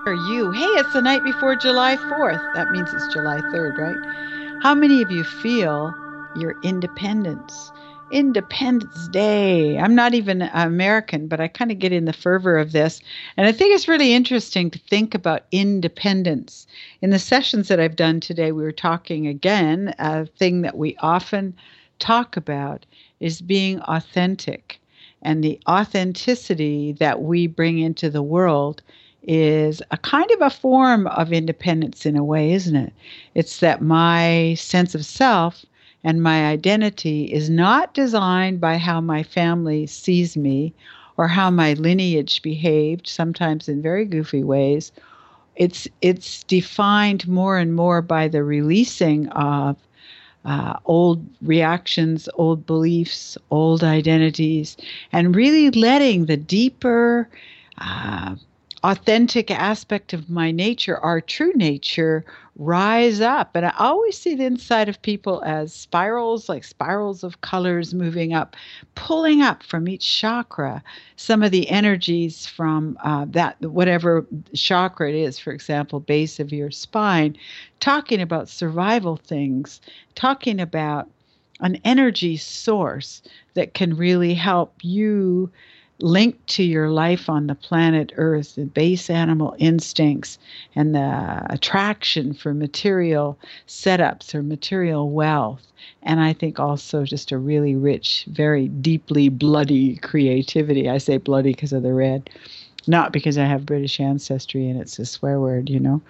are you? Hey, it's the night before July 4th. That means it's July 3rd, right? How many of you feel your independence? Independence Day. I'm not even American, but I kind of get in the fervor of this. And I think it's really interesting to think about independence. In the sessions that I've done today, we were talking again, a thing that we often talk about is being authentic. And the authenticity that we bring into the world is a kind of a form of independence in a way, isn't it? It's that my sense of self and my identity is not designed by how my family sees me or how my lineage behaved, sometimes in very goofy ways. It's defined more and more by the releasing of old reactions, old beliefs, old identities, and really letting the deeper, uh, authentic aspect of my nature, our true nature, rise up. And I always see the inside of people as spirals, like spirals of colors moving up, pulling up from each chakra some of the energies from that, whatever chakra it is, for example, base of your spine, talking about survival things, talking about an energy source that can really help you link to your life on the planet Earth, the base animal instincts and the attraction for material setups or material wealth. And I think also just a really rich, very deeply bloody creativity. I say bloody because of the red, not because I have British ancestry and it's a swear word.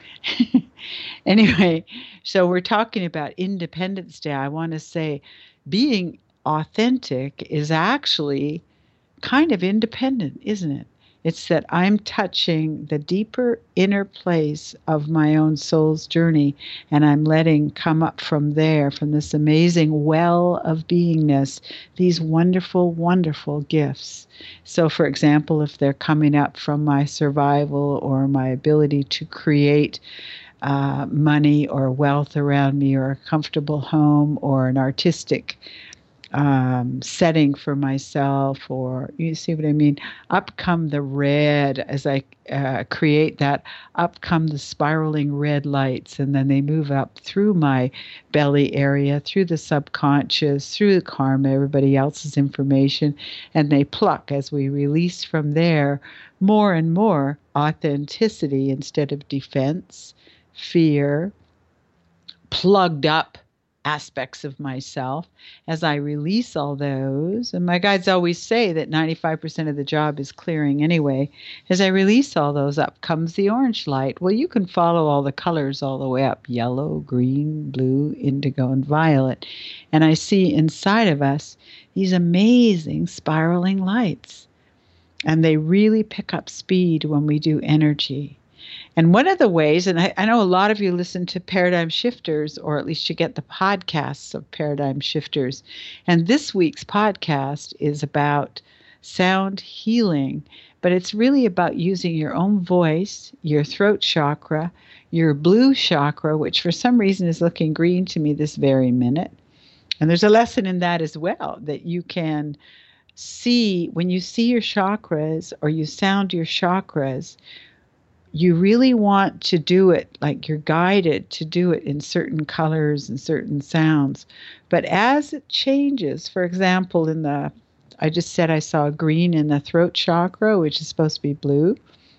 Anyway, so we're talking about Independence Day. I want to say being authentic is actually kind of independent, isn't it? It's that I'm touching the deeper inner place of my own soul's journey, and I'm letting come up from there, from this amazing well of beingness, these wonderful, wonderful gifts. So, for example, if they're coming up from my survival or my ability to create money or wealth around me, or a comfortable home, or an artistic setting for myself, or you see what I mean? Up come the red as I create that, up come the spiraling red lights, and then they move up through my belly area, through the subconscious, through the karma, everybody else's information, and they pluck as we release from there more and more authenticity instead of defense, fear, plugged up aspects of myself. As I release all those, and my guides always say that 95% of the job is clearing anyway. As I release all those, up comes the orange light. Well, you can follow all the colors all the way up: yellow, green, blue, indigo, and violet. And I see inside of us these amazing spiraling lights. And they really pick up speed when we do energy. And one of the ways, and I know a lot of you listen to Paradigm Shifters, or at least you get the podcasts of Paradigm Shifters. And this week's podcast is about sound healing, but it's really about using your own voice, your throat chakra, your blue chakra, which for some reason is looking green to me this very minute. And there's a lesson in that as well, that you can see when you see your chakras or you sound your chakras, you really want to do it like you're guided to do it in certain colors and certain sounds. But as it changes, for example, I just said I saw green in the throat chakra, which is supposed to be blue.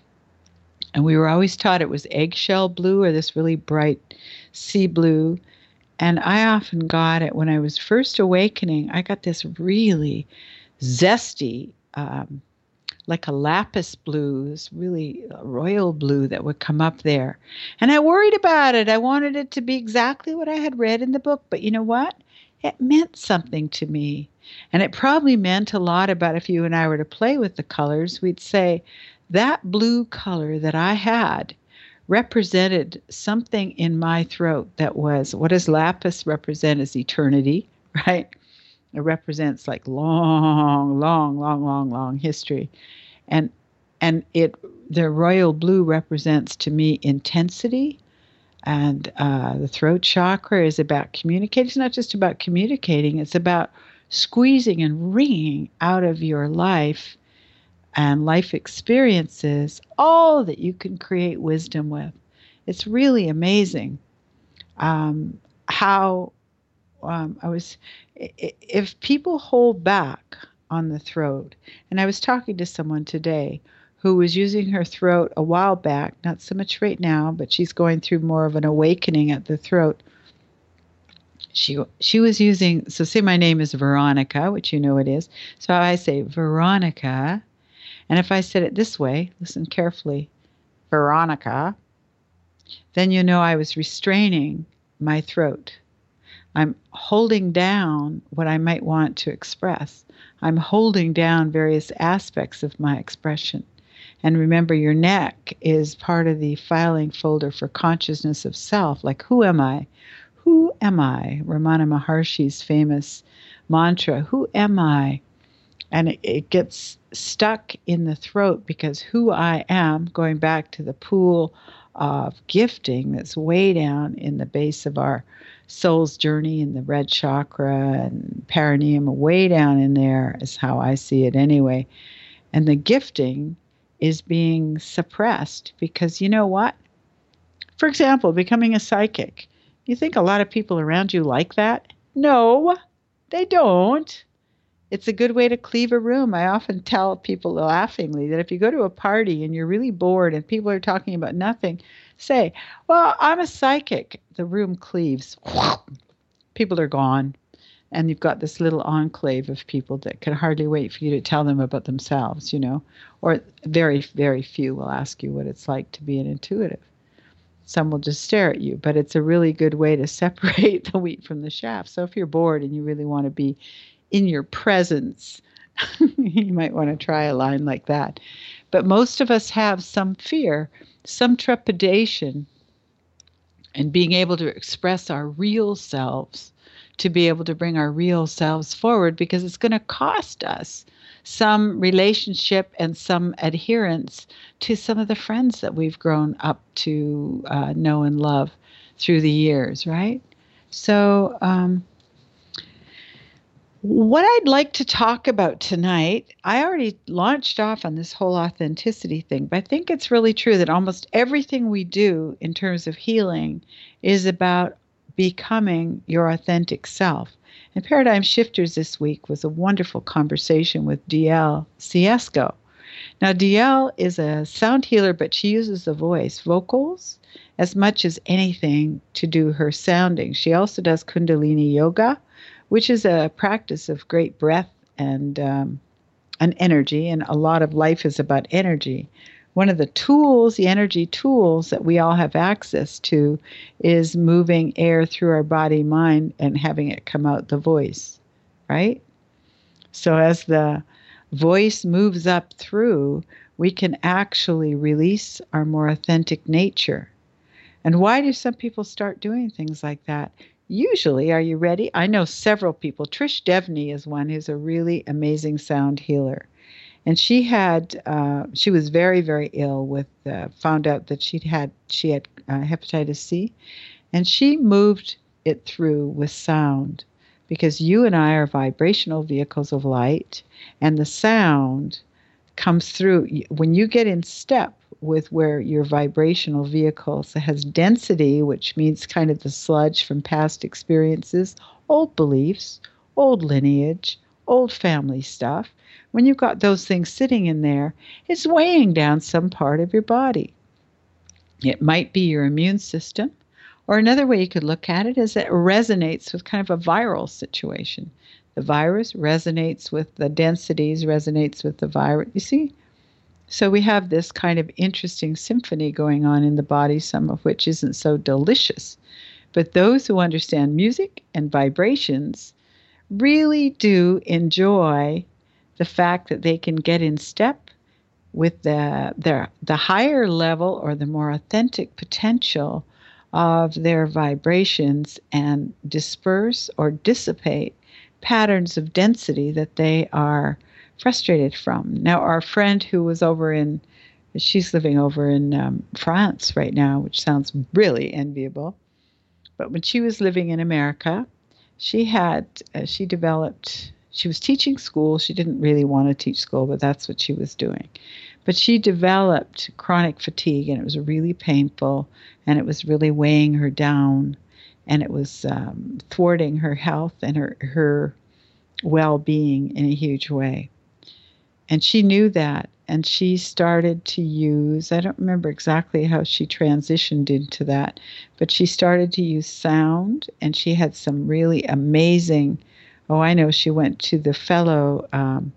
And we were always taught it was eggshell blue or this really bright sea blue. And I often got it when I was first awakening. I got this really zesty, like a lapis blue, this really royal blue that would come up there. And I worried about it. I wanted it to be exactly what I had read in the book. But you know what? It meant something to me. And it probably meant a lot about if you and I were to play with the colors, we'd say that blue color that I had represented something in my throat that was, what does lapis represent? Is eternity, right? It represents like long, long, long, long, long history. And it the royal blue represents to me intensity. And the throat chakra is about communicating. It's not just about communicating. It's about squeezing and wringing out of your life and life experiences, all that you can create wisdom with. It's really amazing how if people hold back on the throat, and I was talking to someone today who was using her throat a while back, not so much right now, but she's going through more of an awakening at the throat. She was using, so say my name is Veronica, which you know it is. So I say Veronica, and if I said it this way, listen carefully, Veronica, then you know I was restraining my throat. I'm holding down what I might want to express. I'm holding down various aspects of my expression. And remember, your neck is part of the filing folder for consciousness of self. Like, who am I? Who am I? Ramana Maharshi's famous mantra, who am I? And it gets stuck in the throat because who I am, going back to the pool of gifting that's way down in the base of our soul's journey in the red chakra and perineum, way down in there is how I see it anyway. And the gifting is being suppressed because you know what? For example, becoming a psychic. You think a lot of people around you like that? No, they don't. It's a good way to cleave a room. I often tell people laughingly that if you go to a party and you're really bored and people are talking about nothing, say, well, I'm a psychic. The room cleaves. People are gone. And you've got this little enclave of people that can hardly wait for you to tell them about themselves, you know. Or very, very few will ask you what it's like to be an intuitive. Some will just stare at you, but it's a really good way to separate the wheat from the chaff. So if you're bored and you really want to be in your presence, you might want to try a line like that. But most of us have some fear, some trepidation in being able to express our real selves, to be able to bring our real selves forward, because it's going to cost us some relationship and some adherence to some of the friends that we've grown up to know and love through the years, right? So what I'd like to talk about tonight, I already launched off on this whole authenticity thing, but I think it's really true that almost everything we do in terms of healing is about becoming your authentic self. And Paradigm Shifters this week was a wonderful conversation with DL Ciesco. Now, DL is a sound healer, but she uses the voice, vocals, as much as anything to do her sounding. She also does Kundalini Yoga, which is a practice of great breath and energy, and a lot of life is about energy. One of the tools, the energy tools that we all have access to, is moving air through our body, mind, and having it come out the voice, right? So as the voice moves up through, we can actually release our more authentic nature. And why do some people start doing things like that? Usually, are you ready? I know several people. Trish Devney is one who's a really amazing sound healer. And she was very, very ill with, found out that she had hepatitis C, and she moved it through with sound, because you and I are vibrational vehicles of light, and the sound comes through. When you get in step with where your vibrational vehicles has density, which means kind of the sludge from past experiences, old beliefs, old lineage, old family stuff, when you've got those things sitting in there, it's weighing down some part of your body. It might be your immune system, or another way you could look at it is that it resonates with kind of a viral situation. The virus resonates with the densities, resonates with the virus. You see? So we have this kind of interesting symphony going on in the body, some of which isn't so delicious. But those who understand music and vibrations really do enjoy the fact that they can get in step with the higher level or the more authentic potential of their vibrations and disperse or dissipate patterns of density that they are frustrated from. Now, our friend who was she's living over in France right now, which sounds really enviable. But when she was living in America, she developed she was teaching school. She didn't really want to teach school, but that's what she was doing. But she developed chronic fatigue, and it was really painful, and it was really weighing her down, and it was thwarting her health and her well-being in a huge way. And she knew that, and she started to use, I don't remember exactly how she transitioned into that, but she started to use sound, and she had some really amazing, I know she went to the fellow,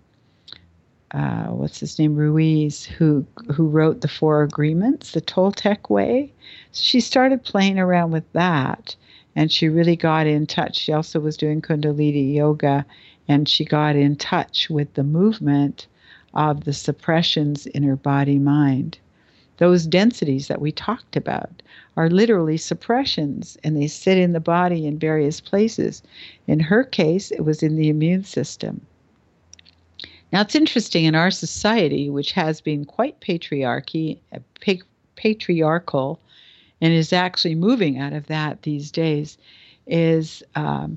what's his name, Ruiz, who wrote the Four Agreements, the Toltec way. So she started playing around with that, and she really got in touch. She also was doing Kundalini yoga, and she got in touch with the movement of the suppressions in her body-mind. Those densities that we talked about are literally suppressions, and they sit in the body in various places. In her case, it was in the immune system. Now, it's interesting in our society, which has been quite patriarchal, and is actually moving out of that these days, is a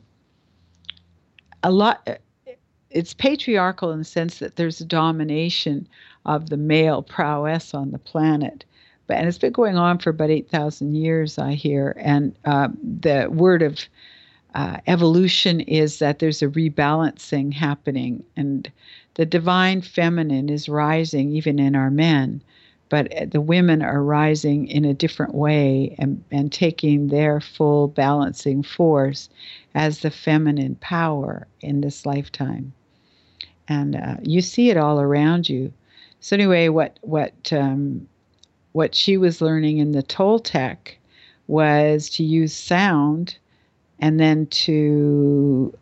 lot. It's patriarchal in the sense that there's a domination of the male prowess on the planet. And it's been going on for about 8,000 years, I hear. And the word of evolution is that there's a rebalancing happening. And the divine feminine is rising even in our men. But the women are rising in a different way and taking their full balancing force as the feminine power in this lifetime. And you see it all around you. So anyway, what she was learning in the Toltec was to use sound, and then to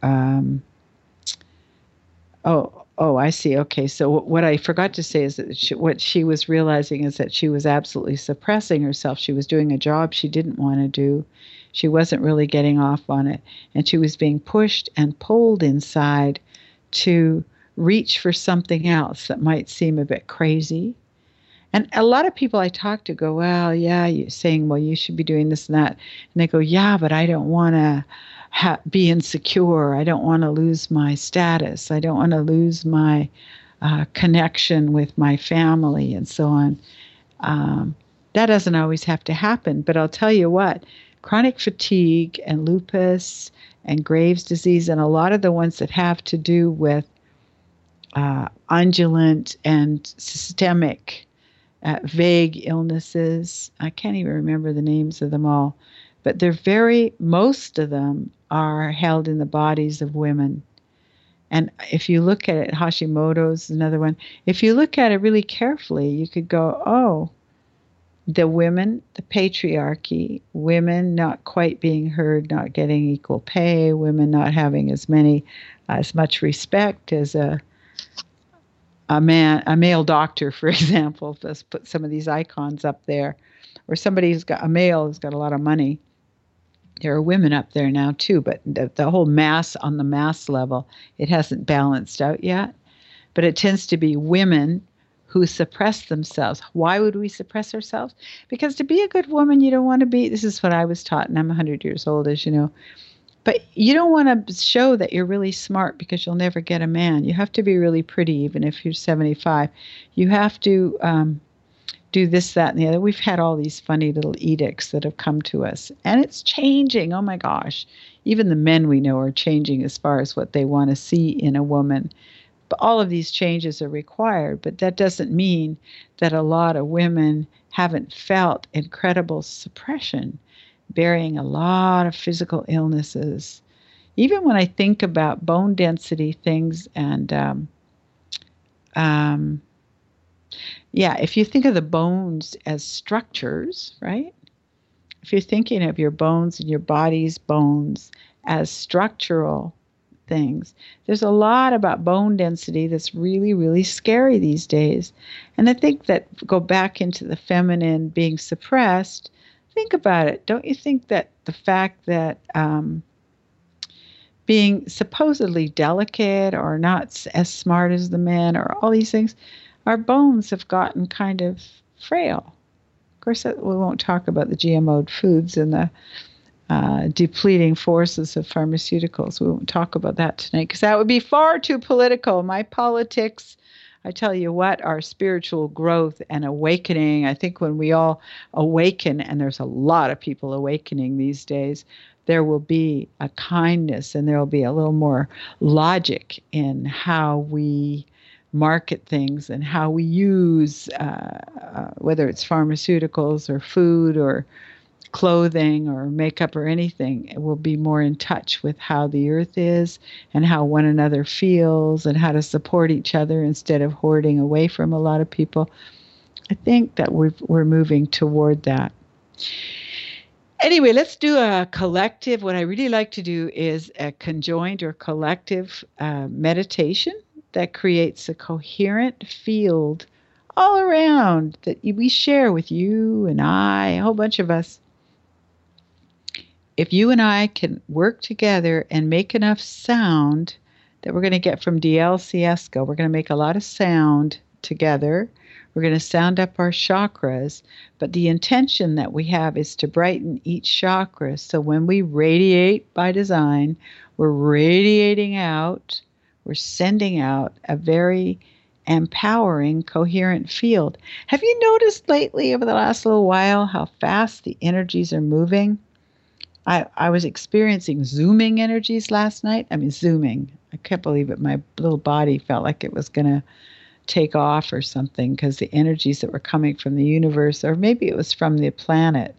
I see. Okay, so what I forgot to say is that what she was realizing is that she was absolutely suppressing herself. She was doing a job she didn't want to do. She wasn't really getting off on it, and she was being pushed and pulled inside to reach for something else that might seem a bit crazy. And a lot of people I talk to go, well, yeah, you're saying, well, you should be doing this and that. And they go, yeah, but I don't want to be insecure. I don't want to lose my status. I don't want to lose my connection with my family and so on. That doesn't always have to happen. But I'll tell you what, chronic fatigue and lupus and Graves' disease and a lot of the ones that have to do with undulant and systemic vague illnesses. I can't even remember the names of them all, but most of them are held in the bodies of women. And if you look at it, Hashimoto's is another one. If you look at it really carefully, you could go, oh, the women, the patriarchy, women not quite being heard, not getting equal pay, women not having as much respect as a male doctor, for example. Let's put some of these icons up there, or somebody who's got a male who's got a lot of money. There are women up there now too, but the whole mass on the mass level, it hasn't balanced out yet. But it tends to be women who suppress themselves. Why would we suppress ourselves? Because to be a good woman, you don't want to be. This is what I was taught, and I'm 100 years old, as you know. But you don't want to show that you're really smart because you'll never get a man. You have to be really pretty, even if you're 75. You have to do this, that, and the other. We've had all these funny little edicts that have come to us. And it's changing. Oh, my gosh. Even the men we know are changing as far as what they want to see in a woman. But all of these changes are required. But that doesn't mean that a lot of women haven't felt incredible suppression, bearing a lot of physical illnesses. Even when I think about bone density things and, if you think of the bones as structures, right? If you're thinking of your bones and your body's bones as structural things, there's a lot about bone density that's really, really scary these days. And I think that go back into the feminine being suppressed. Think about it. Don't you think that the fact that being supposedly delicate or not as smart as the men or all these things, our bones have gotten kind of frail. Of course, we won't talk about the GMO'd foods and the depleting forces of pharmaceuticals. We won't talk about that tonight because that would be far too political. My politics, I tell you what, our spiritual growth and awakening, I think when we all awaken, and there's a lot of people awakening these days, there will be a kindness and there will be a little more logic in how we market things and how we use, whether it's pharmaceuticals or food or clothing or makeup or anything. It will be more in touch with how the earth is and how one another feels and how to support each other instead of hoarding away from a lot of people. I think that we're moving toward that. Anyway, let's do a collective. What I really like to do is a conjoined or collective meditation that creates a coherent field all around that we share with you and I, a whole bunch of us. If you and I can work together and make enough sound that we're going to get from DLCSCO, we're going to make a lot of sound together. We're going to sound up our chakras, but the intention that we have is to brighten each chakra. So when we radiate by design, we're radiating out, we're sending out a very empowering, coherent field. Have you noticed lately over the last little while how fast the energies are moving? I was experiencing zooming energies last night. I mean, zooming. I can't believe it. My little body felt like it was going to take off or something because the energies that were coming from the universe, or maybe it was from the planet,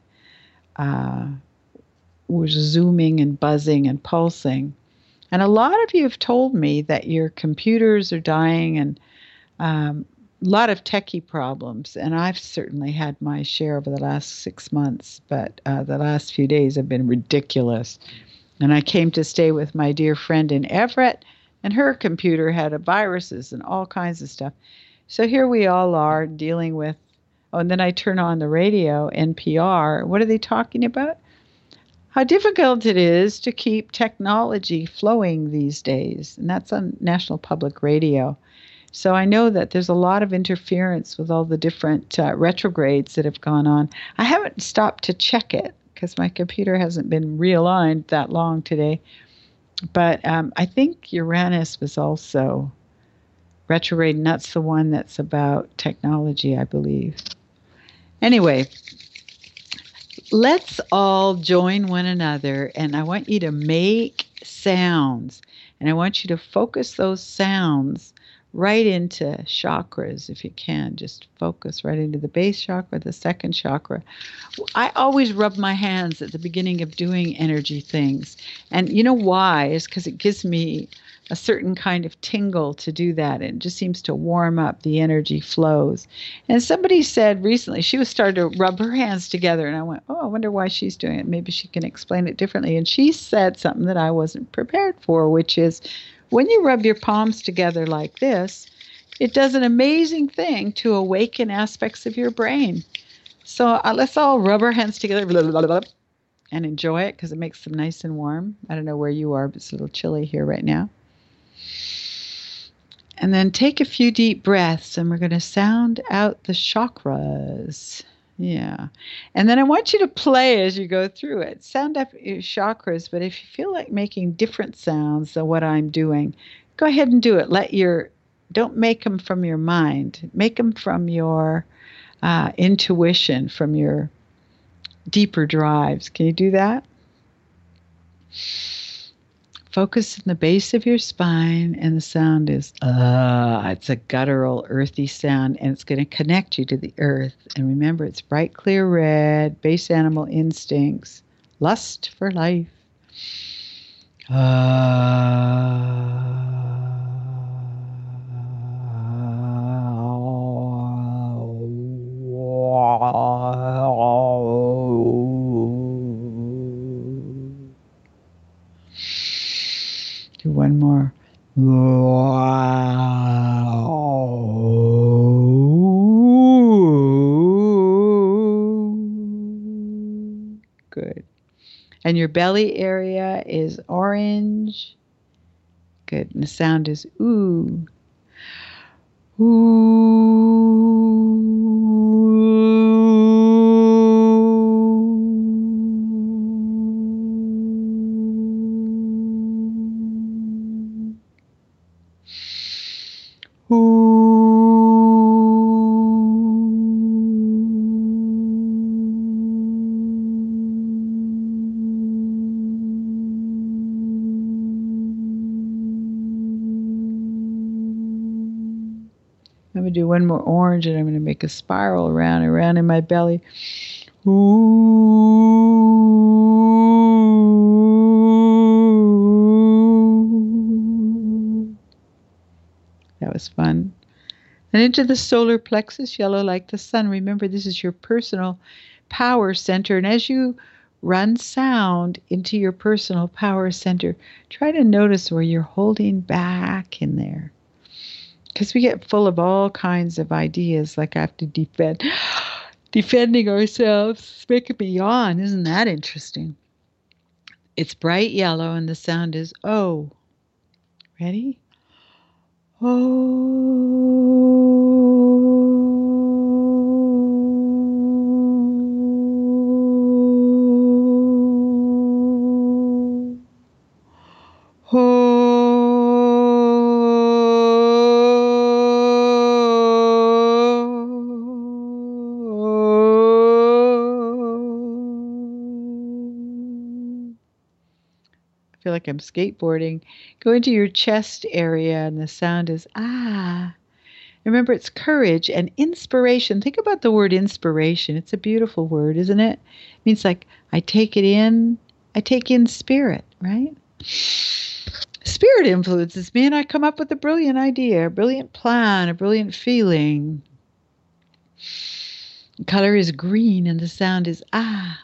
was zooming and buzzing and pulsing. And a lot of you have told me that your computers are dying and a lot of techie problems, and I've certainly had my share over the last 6 months, but the last few days have been ridiculous. And I came to stay with my dear friend in Everett, and her computer had viruses and all kinds of stuff. So here we all are dealing with, and then I turn on the radio, NPR. What are they talking about? How difficult it is to keep technology flowing these days, and that's on National Public Radio. So I know that there's a lot of interference with all the different retrogrades that have gone on. I haven't stopped to check it because my computer hasn't been realigned that long today. But I think Uranus was also retrograde, and that's the one that's about technology, I believe. Anyway, let's all join one another, and I want you to make sounds, and I want you to focus those sounds right into chakras if you can. Just focus right into the base chakra, the second chakra. I always rub my hands at the beginning of doing energy things. And you know why? Is because it gives me a certain kind of tingle to do that. It just seems to warm up, the energy flows. And somebody said recently she was starting to rub her hands together, and I went, oh, I wonder why she's doing it. Maybe she can explain it differently. And she said something that I wasn't prepared for, which is when you rub your palms together like this, it does an amazing thing to awaken aspects of your brain. So let's all rub our hands together and enjoy it because it makes them nice and warm. I don't know where you are, but it's a little chilly here right now. And then take a few deep breaths, and we're going to sound out the chakras. Yeah. And then I want you to play as you go through it. Sound up your chakras, but if you feel like making different sounds than what I'm doing, go ahead and do it. Don't make them from your mind. Make them from your intuition, from your deeper drives. Can you do that? Focus in the base of your spine, and the sound is it's a guttural, earthy sound, and it's going to connect you to the earth. And remember, it's bright, clear red, base animal instincts, lust for life. Do one more. Good. And your belly area is orange. Good. And the sound is ooh. Ooh. I'm going to do one more orange, and I'm going to make a spiral around and around in my belly. Ooh. That was fun. And into the solar plexus, yellow like the sun. Remember, this is your personal power center. And as you run sound into your personal power center, try to notice where you're holding back in there. Because we get full of all kinds of ideas, like I have to defending ourselves. It's making me yawn. Isn't that interesting? It's bright yellow, and the sound is O. Ready? I feel like I'm skateboarding. Go into your chest area, and the sound is ah. Remember, it's courage and inspiration. Think about the word inspiration. It's a beautiful word, isn't it? It means like I take in spirit, right? Spirit influences me, and I come up with a brilliant idea, a brilliant plan, a brilliant feeling. The color is green, and the sound is ah.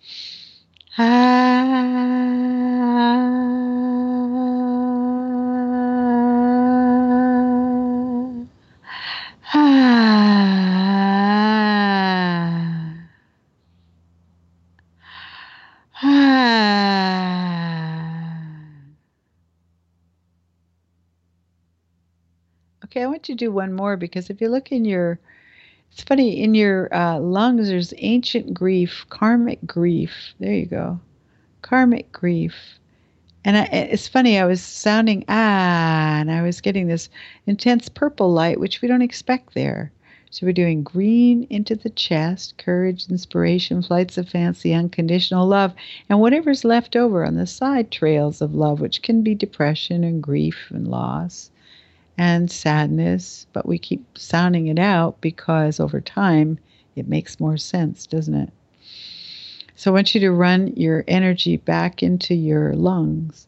Okay, I want you to do one more, because if you look in your, it's funny, in your lungs, there's ancient grief, karmic grief. There you go. Karmic grief. And it's funny, I was sounding and I was getting this intense purple light, which we don't expect there. So we're doing green into the chest, courage, inspiration, flights of fancy, unconditional love, and whatever's left over on the side trails of love, which can be depression and grief and loss and sadness. But we keep sounding it out because over time it makes more sense, doesn't it? So I want you to run your energy back into your lungs.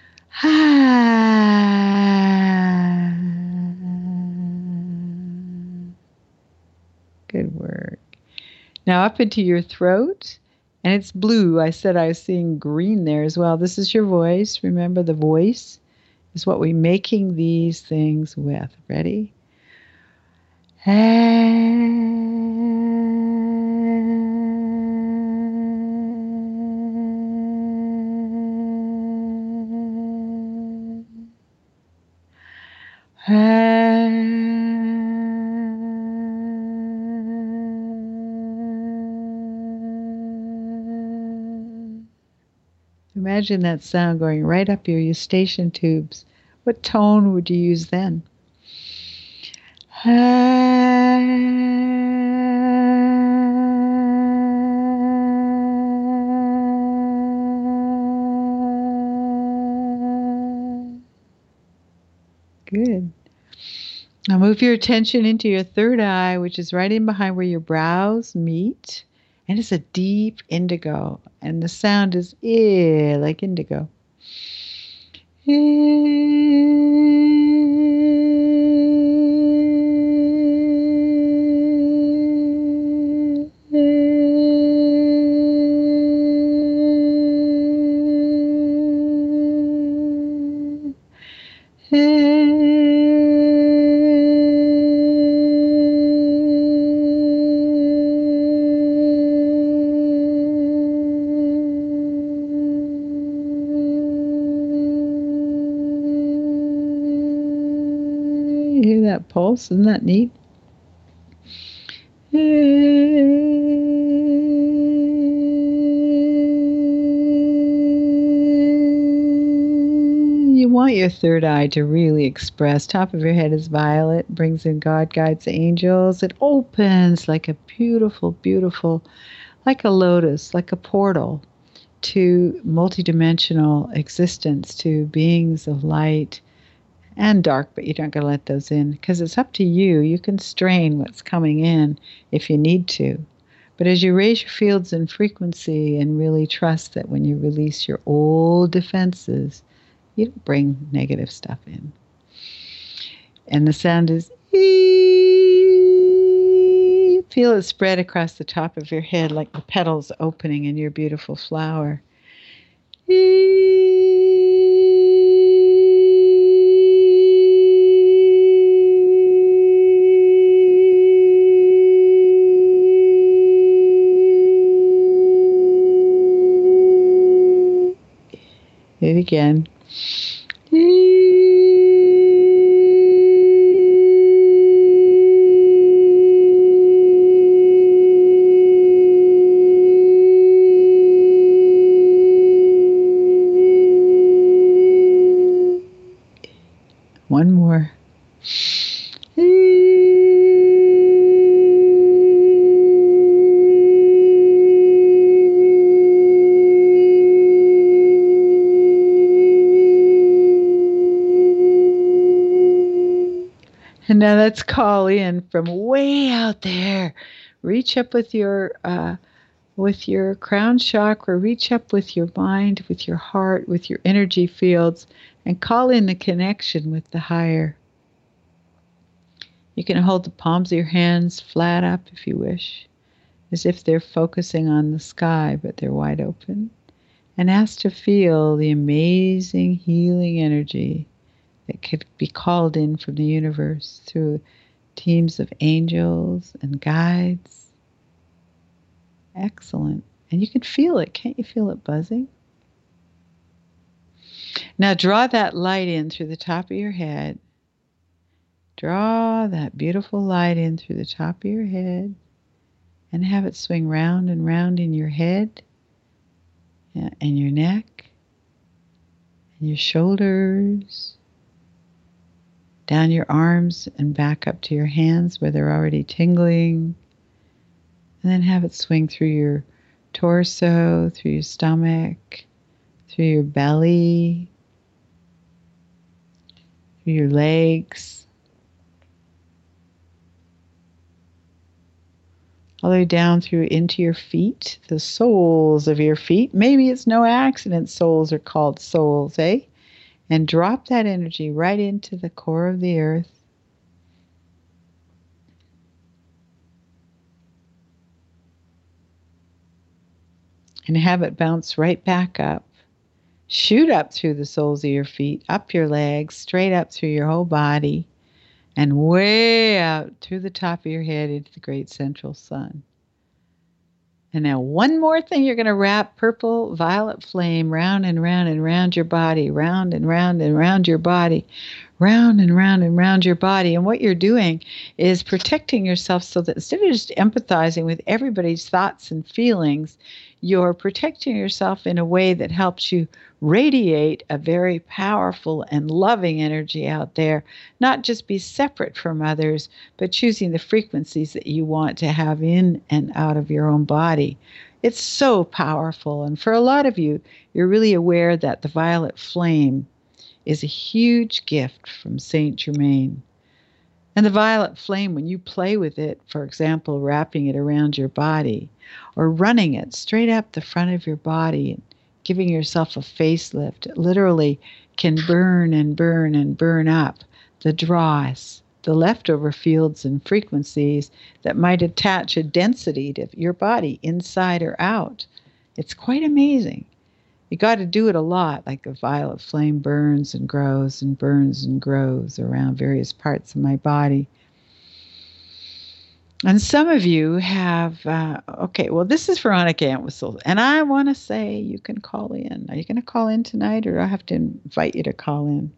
Good work. Now up into your throat, and it's blue. I said I was seeing green there as well. This is your voice. Remember, the voice is what we're making these things with. Ready? Imagine that sound going right up your eustachian tubes. What tone would you use then? Good. Now move your attention into your third eye, which is right in behind where your brows meet. And it's a deep indigo. And the sound is like indigo. Pulse. Isn't that neat? You want your third eye to really express. Top of your head is violet, brings in God, guides, angels. It opens like a beautiful, beautiful, like a lotus, like a portal to multidimensional existence, to beings of light, and dark, but you're not going to let those in because it's up to you. You can strain what's coming in if you need to. But as you raise your fields in frequency and really trust that when you release your old defenses, you don't bring negative stuff in. And the sound is ee. Feel it spread across the top of your head like the petals opening in your beautiful flower. It again. One more. And now let's call in from way out there. Reach up with your crown chakra. Reach up with your mind, with your heart, with your energy fields, and call in the connection with the higher. You can hold the palms of your hands flat up if you wish, as if they're focusing on the sky, but they're wide open. And ask to feel the amazing healing energy that could be called in from the universe through teams of angels and guides. Excellent. And you can feel it. Can't you feel it buzzing? Now draw that light in through the top of your head. Draw that beautiful light in through the top of your head and have it swing round and round in your head and your neck and your shoulders, down your arms and back up to your hands where they're already tingling. And then have it swing through your torso, through your stomach, through your belly, through your legs, all the way down through into your feet, the soles of your feet. Maybe it's no accident soles are called souls, eh? And drop that energy right into the core of the earth. And have it bounce right back up. Shoot up through the soles of your feet, up your legs, straight up through your whole body, and way out through the top of your head into the great central sun. And now one more thing, you're going to wrap purple violet flame round and round and round your body, round and round and round your body, round and round and round your body. And what you're doing is protecting yourself so that instead of just empathizing with everybody's thoughts and feelings, you're protecting yourself in a way that helps you radiate a very powerful and loving energy out there, not just be separate from others, but choosing the frequencies that you want to have in and out of your own body. It's so powerful. And for a lot of you, you're really aware that the violet flame is a huge gift from Saint Germain. And the violet flame, when you play with it, for example, wrapping it around your body or running it straight up the front of your body and giving yourself a facelift, it literally can burn and burn and burn up the dross, the leftover fields and frequencies that might attach a density to your body inside or out. It's quite amazing. You got to do it a lot, like a violet flame burns and grows and burns and grows around various parts of my body. And some of you have, this is Veronica Entwistle, and I want to say you can call in. Are you going to call in tonight, or do I have to invite you to call in?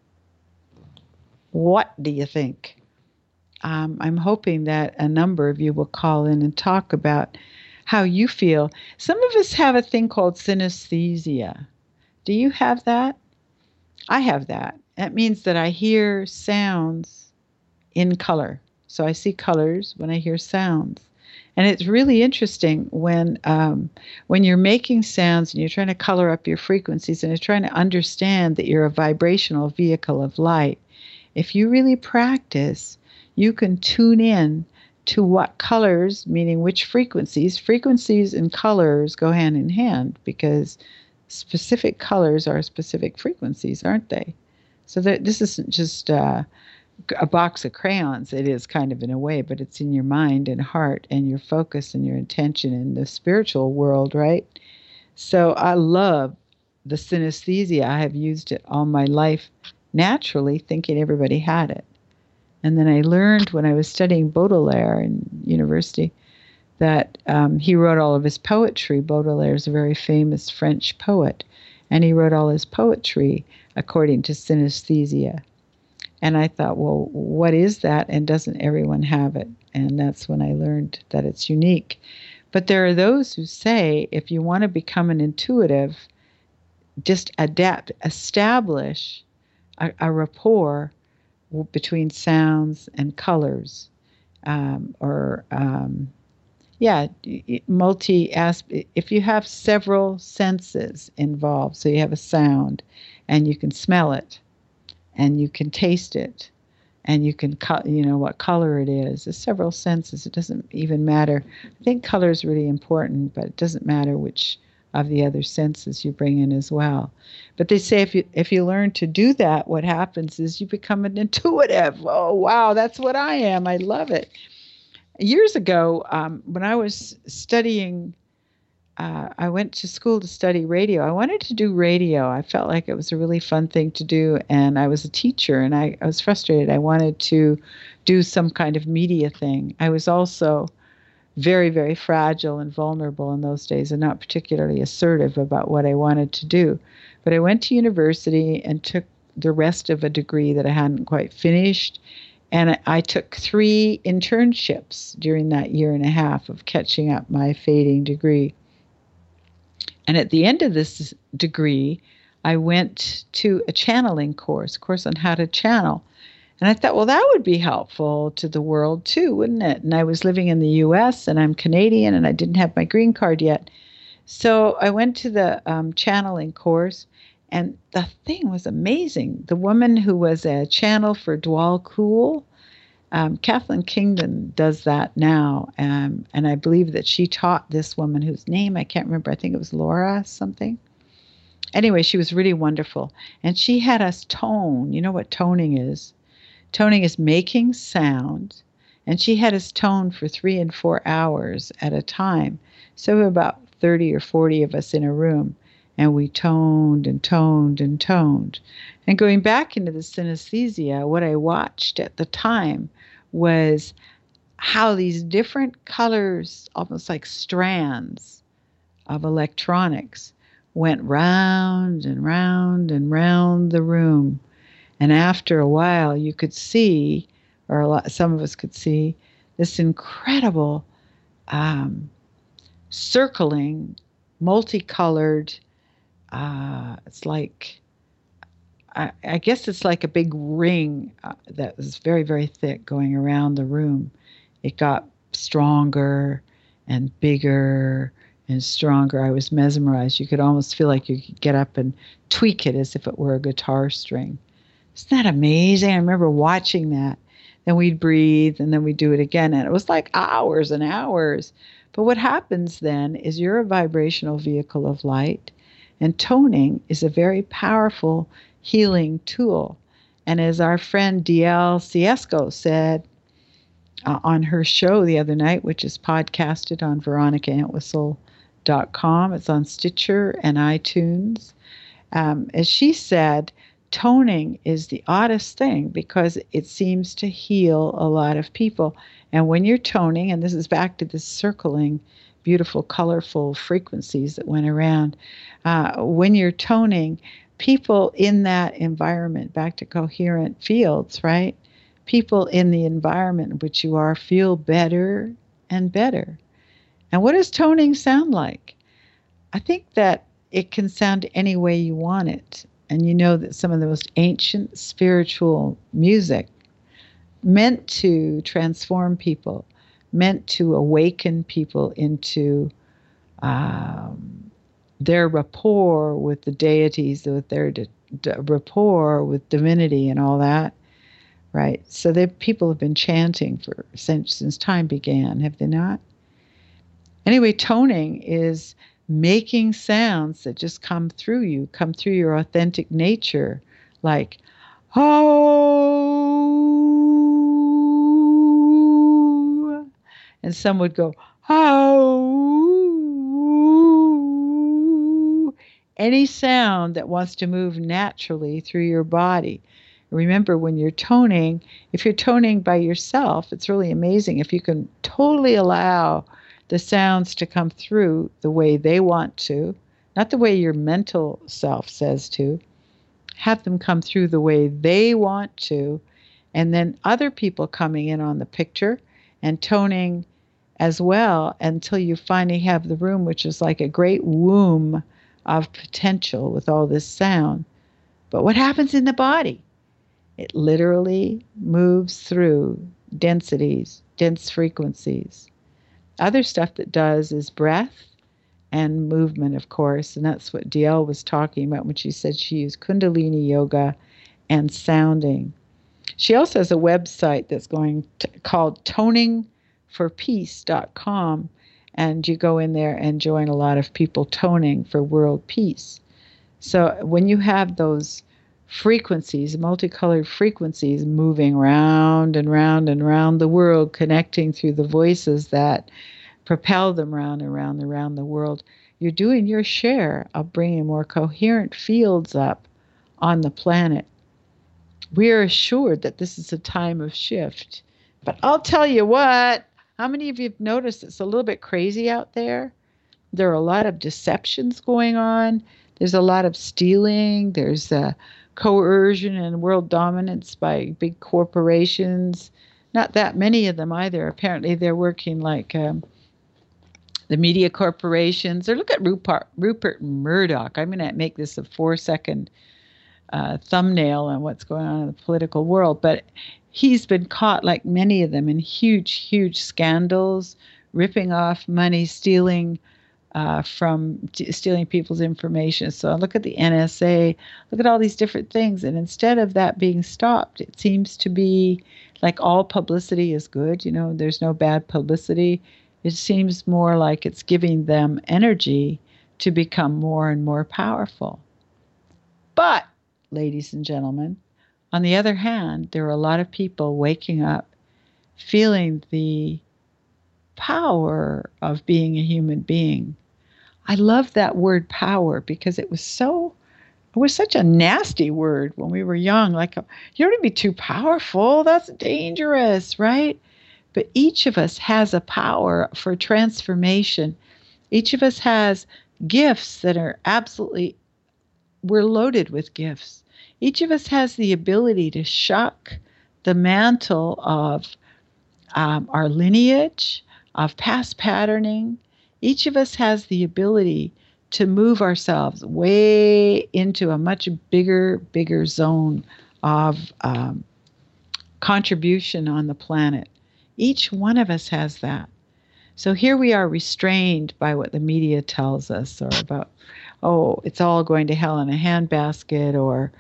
What do you think? I'm hoping that a number of you will call in and talk about how you feel. Some of us have a thing called synesthesia. Do you have that? I have that. That means that I hear sounds in color. So I see colors when I hear sounds. And it's really interesting when you're making sounds and you're trying to color up your frequencies and you're trying to understand that you're a vibrational vehicle of light. if you really practice, you can tune in to what colors, meaning which frequencies and colors go hand in hand, because specific colors are specific frequencies, aren't they? So this isn't just a box of crayons. It is kind of in a way, but it's in your mind and heart and your focus and your intention in the spiritual world, right? So I love the synesthesia. I have used it all my life naturally, thinking everybody had it. And then I learned when I was studying Baudelaire in university that he wrote all of his poetry. Baudelaire is a very famous French poet, and he wrote all his poetry according to synesthesia. And I thought, well, what is that? And doesn't everyone have it? And that's when I learned that it's unique. But there are those who say, if you want to become an intuitive, just establish a rapport between sounds and colors, if you have several senses involved, so you have a sound and you can smell it and you can taste it and you can what color it is. There's several senses. It doesn't even matter. I think color is really important, but it doesn't matter which of the other senses you bring in as well. But they say if you learn to do that, what happens is you become an intuitive. Oh, wow, that's what I am. I love it. Years ago, when I was studying, I went to school to study radio. I wanted to do radio. I felt like it was a really fun thing to do, and I was a teacher, and I was frustrated. I wanted to do some kind of media thing. I was also very, very fragile and vulnerable in those days and not particularly assertive about what I wanted to do. But I went to university and took the rest of a degree that I hadn't quite finished. And I took 3 internships during that year and a half of catching up my fading degree. And at the end of this degree, I went to a channeling course on how to channel. And I thought, well, that would be helpful to the world too, wouldn't it? And I was living in the U.S. and I'm Canadian and I didn't have my green card yet. So I went to the channeling course, and the thing was amazing. The woman who was a channel for Dwal Kul, Kathleen Kingdon does that now. And I believe that she taught this woman whose name I can't remember. I think it was Laura something. Anyway, she was really wonderful. And she had us tone. You know what toning is? Toning is making sound, and she had us tone for 3 and 4 hours at a time. So about 30 or 40 of us in a room, and we toned and toned and toned. And going back into the synesthesia, what I watched at the time was how these different colors, almost like strands of electronics, went round and round and round the room. And after a while, you could see, some of us could see, this incredible circling, multicolored. It's like, I guess it's like a big ring that was very, very thick going around the room. It got stronger and bigger and stronger. I was mesmerized. You could almost feel like you could get up and tweak it as if it were a guitar string. Isn't that amazing? I remember watching that. Then we'd breathe and then we'd do it again. And it was like hours and hours. But what happens then is you're a vibrational vehicle of light. And toning is a very powerful healing tool. And as our friend DL Ciesco said on her show the other night, which is podcasted on veronicaentwistle.com, it's on Stitcher and iTunes, as she said, toning is the oddest thing because it seems to heal a lot of people. And when you're toning, and this is back to the circling, beautiful, colorful frequencies that went around, when you're toning, people in that environment, back to coherent fields, right? People in the environment in which you are feel better and better. And what does toning sound like? I think that it can sound any way you want it. And you know that some of the most ancient spiritual music meant to transform people, meant to awaken people into their rapport with the deities, with their rapport with divinity and all that, right? So people have been chanting since time began, have they not? Anyway, toning is making sounds that just come through you, come through your authentic nature, like, oh, and some would go, oh, any sound that wants to move naturally through your body. Remember, when you're toning, if you're toning by yourself, it's really amazing if you can totally allow the sounds to come through the way they want to, not the way your mental self says to. Have them come through the way they want to, and then other people coming in on the picture and toning as well until you finally have the room, which is like a great womb of potential with all this sound. But what happens in the body? It literally moves through densities, dense frequencies. Other stuff that does is breath and movement, of course, and that's what DL was talking about when she said she used Kundalini yoga and sounding. She also has a website that's called toningforpeace.com, and you go in there and join a lot of people toning for world peace. So when you have those frequencies, multicolored frequencies moving round and round and round the world, connecting through the voices that propel them round and round and round the world, you're doing your share of bringing more coherent fields up on the planet. We are assured that this is a time of shift. But I'll tell you what, how many of you have noticed it's a little bit crazy out there? There are a lot of deceptions going on. There's a lot of stealing. There's coercion and world dominance by big corporations. Not that many of them either. Apparently they're working like the media corporations. Or look at Rupert Murdoch. I'm going to make this a 4-second thumbnail on what's going on in the political world. But he's been caught, like many of them, in huge, huge scandals, ripping off money, stealing people's information. So look at the NSA, look at all these different things. And instead of that being stopped, it seems to be like all publicity is good. You know, there's no bad publicity. It seems more like it's giving them energy to become more and more powerful. But, ladies and gentlemen, on the other hand, there are a lot of people waking up feeling the power of being a human being. I love that word power because it was such a nasty word when we were young. Like, you don't want to be too powerful. That's dangerous, right? But each of us has a power for transformation. Each of us has gifts that are we're loaded with gifts. Each of us has the ability to shuck the mantle of our lineage, of past patterning. Each of us has the ability to move ourselves way into a much bigger zone of contribution on the planet. Each one of us has that. So here we are restrained by what the media tells us, or about, it's all going to hell in a handbasket, or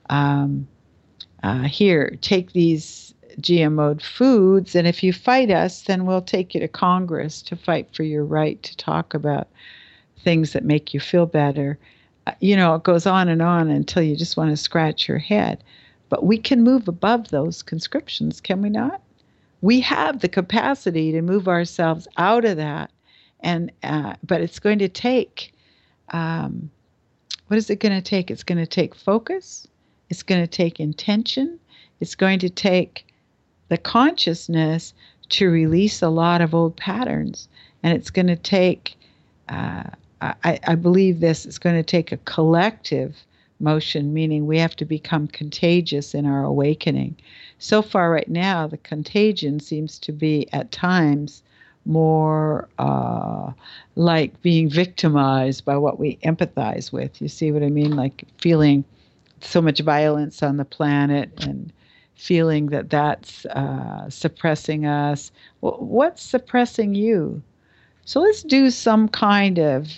here, take these GMO'd foods, and if you fight us, then we'll take you to Congress to fight for your right to talk about things that make you feel better. It goes on and on until you just want to scratch your head. But we can move above those conscriptions, can we not? We have the capacity to move ourselves out of that, but it's going to take, what is it going to take? It's going to take focus. It's going to take intention. It's going to take the consciousness to release a lot of old patterns. And it's going to take, I believe it's going to take a collective motion, meaning we have to become contagious in our awakening. So far right now, the contagion seems to be at times more like being victimized by what we empathize with. You see what I mean? Like feeling so much violence on the planet and feeling that that's suppressing us. Well, what's suppressing you? So let's do some kind of,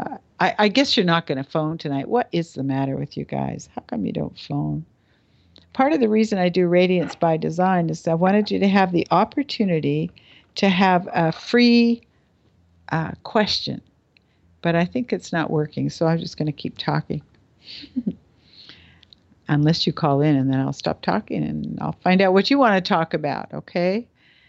I guess you're not going to phone tonight. What is the matter with you guys? How come you don't phone? part of the reason I do Radiance by Design is I wanted you to have the opportunity to have a free question. But I think it's not working, so I'm just going to keep talking. Unless you call in, and then I'll stop talking and I'll find out what you want to talk about, okay?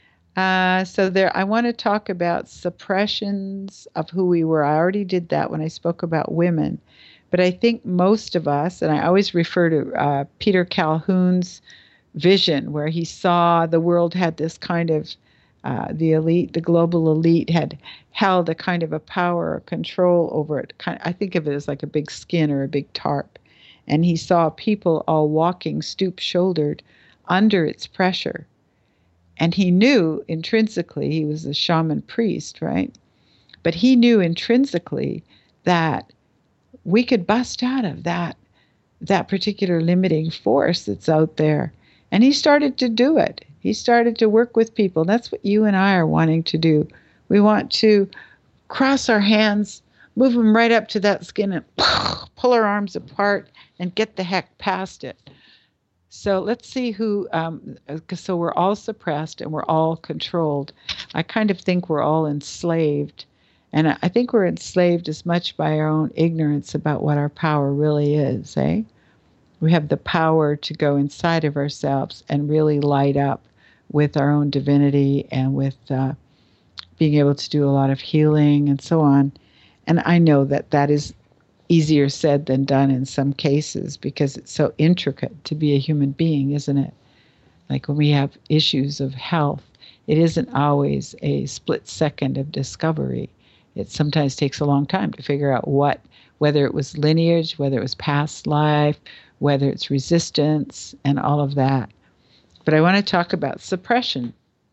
I want to talk about suppressions of who we were. I already did that when I spoke about women. But I think most of us, and I always refer to Peter Calhoun's vision, where he saw the world had this kind of, the elite, the global elite had held a kind of a power or control over it. I think of it as like a big skin or a big tarp. And he saw people all walking stoop-shouldered under its pressure. And he knew intrinsically, he was a shaman priest, right? But he knew intrinsically that we could bust out of that particular limiting force that's out there. And he started to do it. He started to work with people. That's what you and I are wanting to do. We want to cross our hands, move them right up to that skin and pull our arms apart and get the heck past it. So let's see who, so we're all suppressed and we're all controlled. I kind of think we're all enslaved. And I think we're enslaved as much by our own ignorance about what our power really is, eh? We have the power to go inside of ourselves and really light up with our own divinity and with being able to do a lot of healing and so on. And I know that that is easier said than done in some cases because it's so intricate to be a human being, isn't it? Like when we have issues of health, it isn't always a split second of discovery. It sometimes takes a long time to figure out whether it was lineage, whether it was past life, whether it's resistance and all of that. But I want to talk about suppression.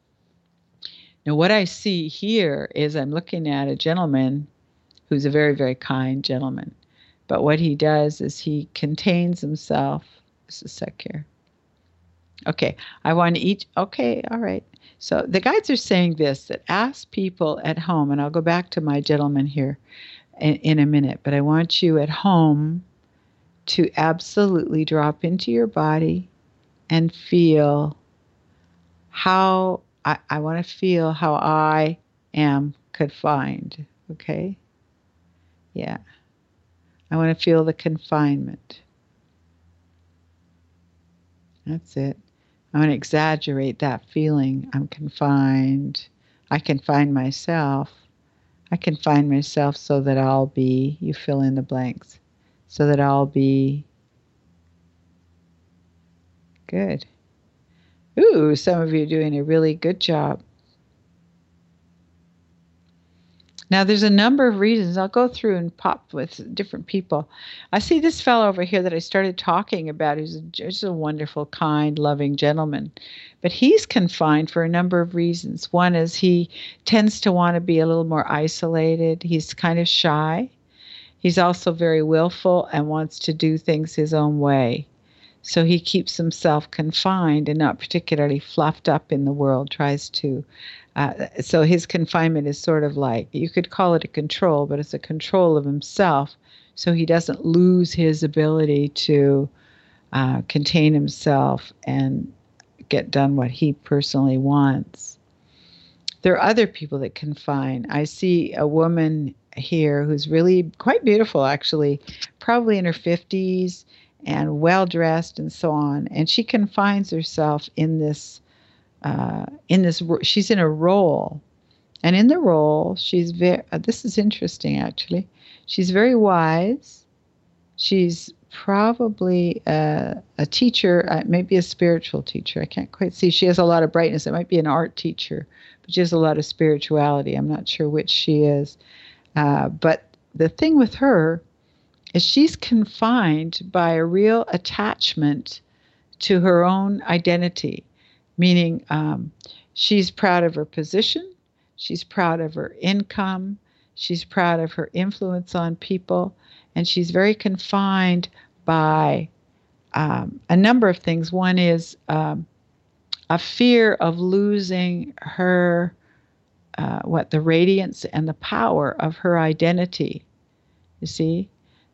Now, what I see here is I'm looking at a gentleman who's a very, very kind gentleman. But what he does is he contains himself. Just a sec here. Okay, I want to each. Okay, all right. So the guides are saying this, that ask people at home, and I'll go back to my gentleman here in a minute, but I want you at home to absolutely drop into your body and feel how, I want to feel how I am confined, okay? Yeah. I want to feel the confinement. That's it. I want to exaggerate that feeling. I'm confined. I confine myself. I confine myself so that I'll be, you fill in the blanks, so that I'll be good. Ooh, some of you are doing a really good job. Now, there's a number of reasons. I'll go through and pop with different people. I see this fellow over here that I started talking about who's just a wonderful, kind, loving gentleman. But he's confined for a number of reasons. One is he tends to want to be a little more isolated. He's kind of shy. He's also very willful and wants to do things his own way. So he keeps himself confined and not particularly fluffed up in the world, tries to. So his confinement is sort of like, you could call it a control, but it's a control of himself. So he doesn't lose his ability to contain himself and get done what he personally wants. There are other people that confine. I see a woman here who's really quite beautiful, actually, probably in her 50s and well-dressed and so on. And she confines herself in this, she's in a role. And in the role, she's very, this is interesting, actually. She's very wise. She's probably a teacher, maybe a spiritual teacher. I can't quite see. She has a lot of brightness. It might be an art teacher, but she has a lot of spirituality. I'm not sure which she is. But the thing with her is she's confined by a real attachment to her own identity, meaning she's proud of her position, she's proud of her income, she's proud of her influence on people, and she's very confined by a number of things. One is a fear of losing her, the radiance and the power of her identity, you see?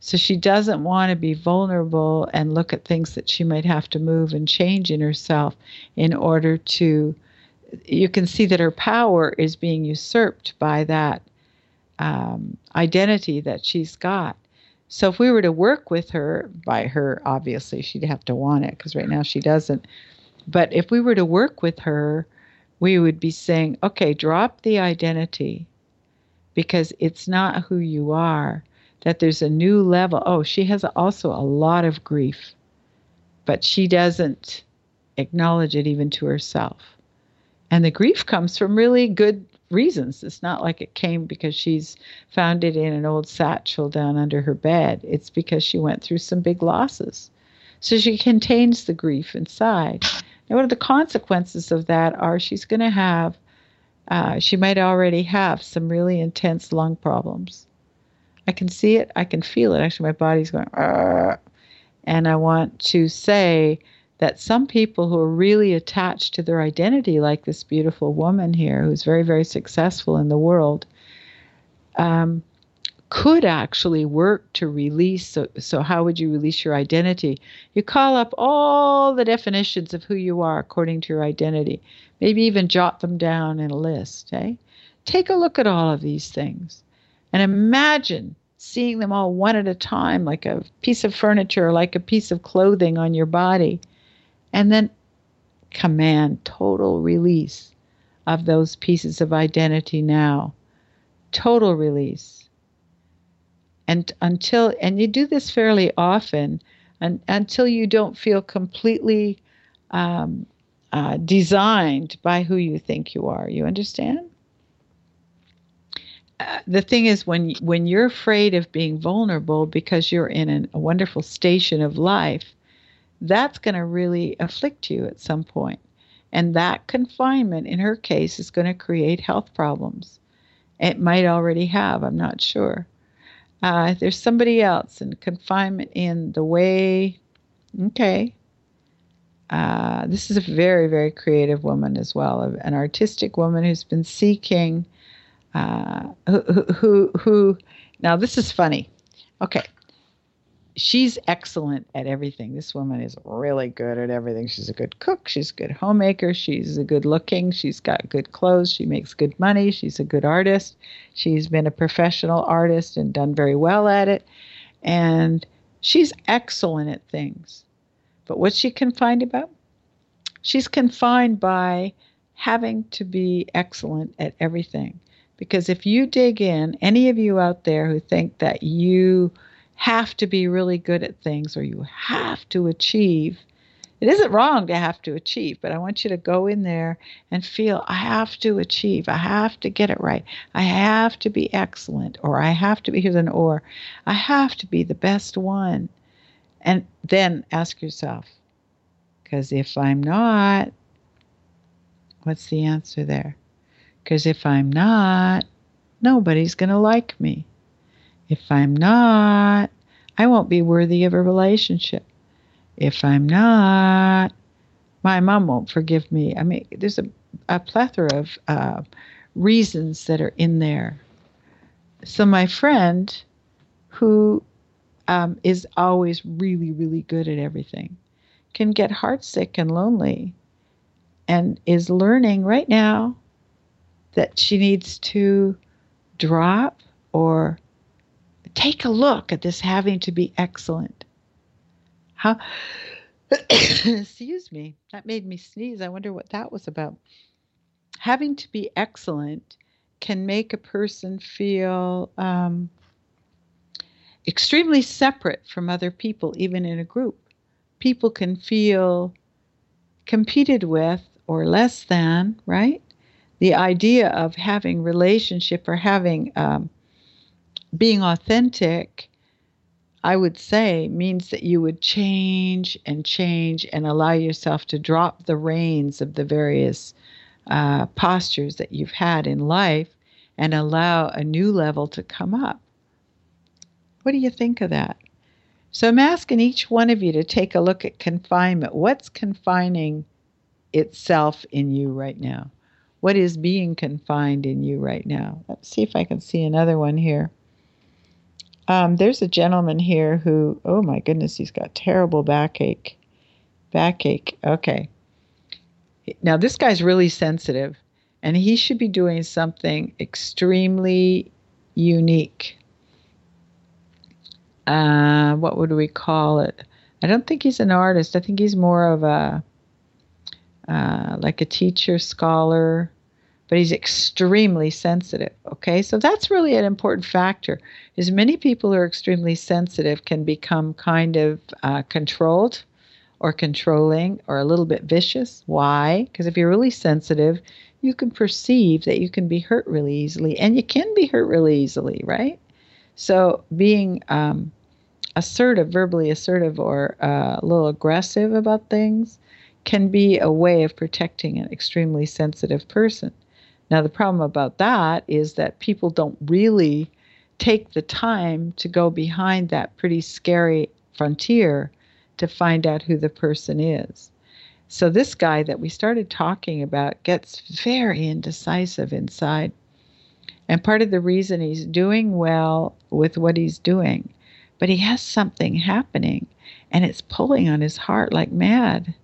So she doesn't want to be vulnerable and look at things that she might have to move and change in herself in order to, you can see that her power is being usurped by that identity that she's got. So if we were to work with her, by her, obviously she'd have to want it because right now she doesn't. But if we were to work with her, we would be saying, okay, drop the identity because it's not who you are, that there's a new level. Oh, she has also a lot of grief, but she doesn't acknowledge it even to herself. And the grief comes from really good reasons. It's not like it came because she's found it in an old satchel down under her bed. It's because she went through some big losses. So she contains the grief inside. And one of the consequences of that are she's going to have, she might already have some really intense lung problems. I can see it. I can feel it. Actually, my body's going, argh. And I want to say that some people who are really attached to their identity, like this beautiful woman here who's very, very successful in the world, could actually work to release. So how would you release your identity? You call up all the definitions of who you are according to your identity. Maybe even jot them down in a list. Take a look at all of these things and imagine seeing them all one at a time, like a piece of furniture, like a piece of clothing on your body. And then command total release of those pieces of identity now. Total release. And you do this fairly often, until you don't feel completely designed by who you think you are. You understand? The thing is, when you're afraid of being vulnerable because you're in a wonderful station of life, that's going to really afflict you at some point. And that confinement, in her case, is going to create health problems. It might already have, I'm not sure. There's somebody else in confinement in the way, okay. This is a very, very creative woman as well, an artistic woman who's been seeking, who, now this is funny. Okay. She's excellent at everything. This woman is really good at everything. She's a good cook. She's a good homemaker. She's a good looking. She's got good clothes. She makes good money. She's a good artist. She's been a professional artist and done very well at it. And she's excellent at things. But what's she confined about? She's confined by having to be excellent at everything. Because if you dig in, any of you out there who think that you have to be really good at things or you have to achieve, it isn't wrong to have to achieve, but I want you to go in there and feel, I have to achieve, I have to get it right, I have to be excellent, or I have to be, here's an or, I have to be the best one. And then ask yourself, because if I'm not, what's the answer there? Because if I'm not, nobody's going to like me. If I'm not, I won't be worthy of a relationship. If I'm not, my mom won't forgive me. I mean, there's a plethora of reasons that are in there. So my friend, who is always really, really good at everything, can get heartsick and lonely and is learning right now that she needs to drop or take a look at this having to be excellent. How, excuse me, that made me sneeze. I wonder what that was about. Having to be excellent can make a person feel extremely separate from other people, even in a group. People can feel competed with or less than, right? The idea of having relationship or having being authentic, I would say, means that you would change and allow yourself to drop the reins of the various postures that you've had in life and allow a new level to come up. What do you think of that? So I'm asking each one of you to take a look at confinement. What's confining itself in you right now? What is being confined in you right now? Let's see if I can see another one here. There's a gentleman here who, oh my goodness, he's got terrible backache. Backache. Okay. Now, this guy's really sensitive, and he should be doing something extremely unique. What would we call it? I don't think he's an artist. I think he's more of a like a teacher, scholar, but he's extremely sensitive. Okay, so that's really an important factor. Is many people who are extremely sensitive can become kind of controlled or controlling or a little bit vicious. Why? Because if you're really sensitive, you can perceive that you can be hurt really easily, and you can be hurt really easily, right? So being assertive, verbally assertive, or a little aggressive about things can be a way of protecting an extremely sensitive person. Now, the problem about that is that people don't really take the time to go behind that pretty scary frontier to find out who the person is. So this guy that we started talking about gets very indecisive inside. And part of the reason he's doing well with what he's doing, but he has something happening and it's pulling on his heart like mad.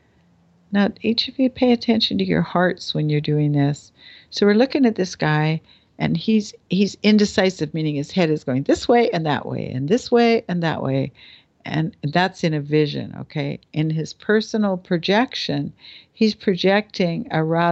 Now, each of you pay attention to your hearts when you're doing this. So we're looking at this guy, and he's indecisive, meaning his head is going this way and that way, and this way and that way. And that's in a vision, okay? In his personal projection, he's projecting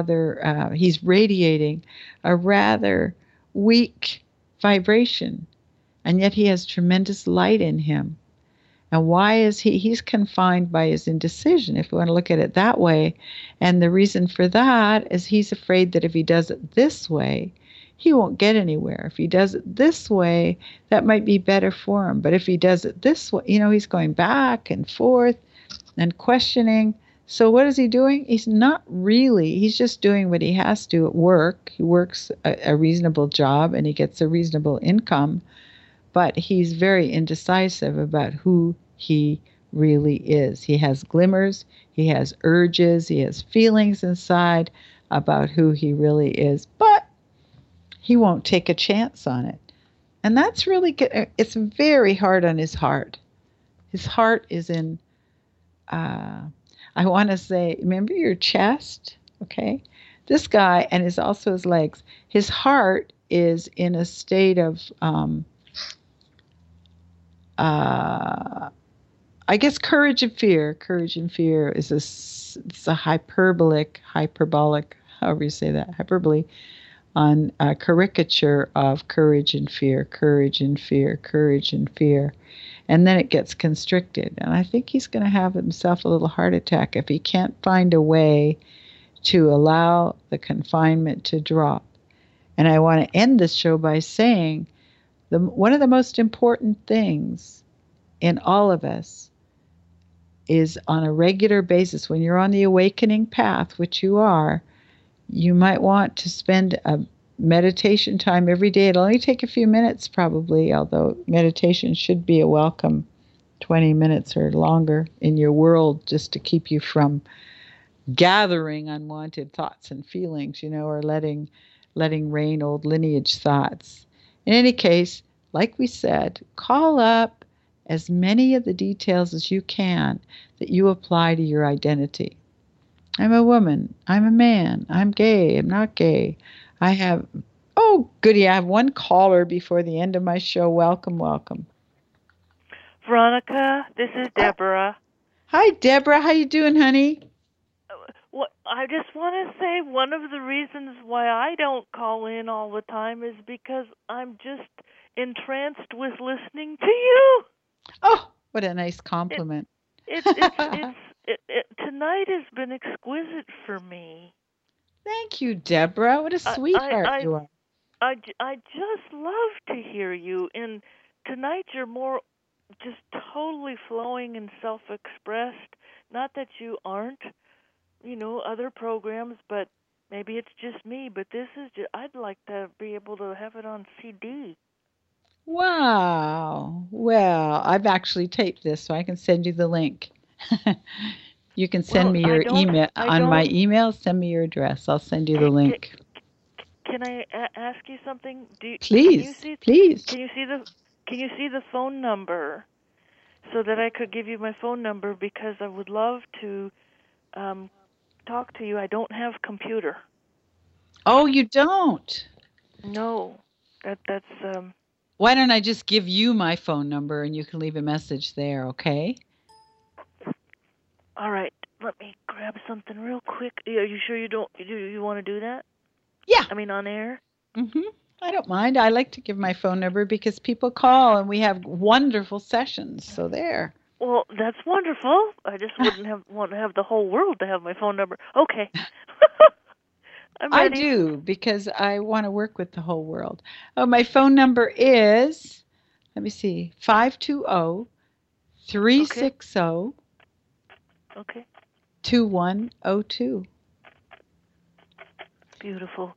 he's radiating a rather weak vibration, and yet he has tremendous light in him. And why is he's confined by his indecision, if we want to look at it that way. And the reason for that is he's afraid that if he does it this way, he won't get anywhere. If he does it this way, that might be better for him. But if he does it this way, he's going back and forth and questioning. So what is he doing? He's just doing what he has to at work. He works a reasonable job and he gets a reasonable income. But he's very indecisive about who he really is. He has glimmers, he has urges, he has feelings inside about who he really is, but he won't take a chance on it. And that's really good. It's very hard on his heart. His heart is in, I want to say, remember your chest? Okay. This guy, and is also his legs, his heart is in a state of, I guess courage and fear. Courage and fear is it's a hyperbolic, however you say that, hyperbole on a caricature of courage and fear, courage and fear, courage and fear. And then it gets constricted. And I think he's going to have himself a little heart attack if he can't find a way to allow the confinement to drop. And I want to end this show by saying one of the most important things in all of us is on a regular basis, when you're on the awakening path, which you are, you might want to spend a meditation time every day. It'll only take a few minutes probably, although meditation should be a welcome 20 minutes or longer in your world just to keep you from gathering unwanted thoughts and feelings, or letting rain old lineage thoughts. In any case, like we said, call up as many of the details as you can that you apply to your identity. I'm a woman. I'm a man. I'm gay. I'm not gay. Oh, goody. I have one caller before the end of my show. Welcome, welcome. Veronica, this is Deborah. Hi, Deborah. How you doing, honey? Well, I just want to say one of the reasons why I don't call in all the time is because I'm just entranced with listening to you. Oh, what a nice compliment. Tonight has been exquisite for me. Thank you, Deborah. What a sweetheart you are. I just love to hear you. And tonight you're more just totally flowing and self-expressed. Not that you aren't, other programs, but maybe it's just me. But this is I'd like to be able to have it on CD. Wow. Well, I've actually taped this, so I can send you the link. You can send me your email. On my email, send me your address. I'll send you the link. Can I ask you something? Please. Can you see Can you see the phone number so that I could give you my phone number because I would love to talk to you. I don't have computer. Oh, you don't? No. That's Why don't I just give you my phone number and you can leave a message there, okay? All right. Let me grab something real quick. Are you sure you want to do that? Yeah. I mean on air? I don't mind. I like to give my phone number because people call and we have wonderful sessions. So there. Well, that's wonderful. I just wouldn't want to have the whole world to have my phone number. Okay. I'm I ready. do because I want to work with the whole world. Oh, my phone number is, let me see, 520-360-2102. Okay. Beautiful.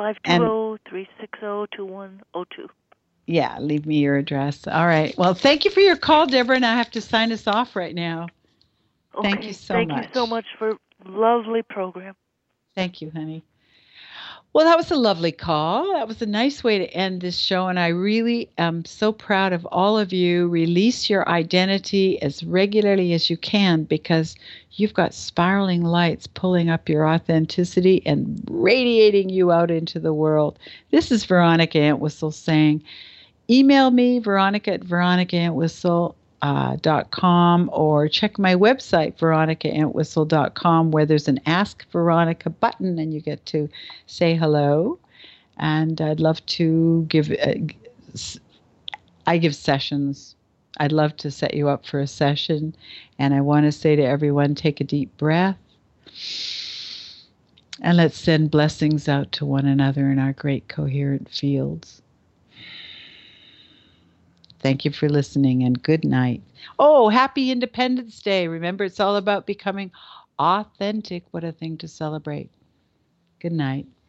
520-360-2102. Yeah, leave me your address. All right. Well, thank you for your call, Deborah, and I have to sign us off right now. Okay. Thank you so much. much. Thank you so much for a lovely program. Thank you, honey. Well, that was a lovely call. That was a nice way to end this show. And I really am so proud of all of you. Release your identity as regularly as you can because you've got spiraling lights pulling up your authenticity and radiating you out into the world. This is Veronica Entwistle saying, email me, veronica@veronicaentwistle.com, or check my website, veronicaentwistle.com, where there's an Ask Veronica button and you get to say hello. And I'd love to I give sessions. I'd love to set you up for a session. And I want to say to everyone, take a deep breath. And let's send blessings out to one another in our great coherent fields. Thank you for listening and good night. Oh, happy Independence Day. Remember, it's all about becoming authentic. What a thing to celebrate. Good night.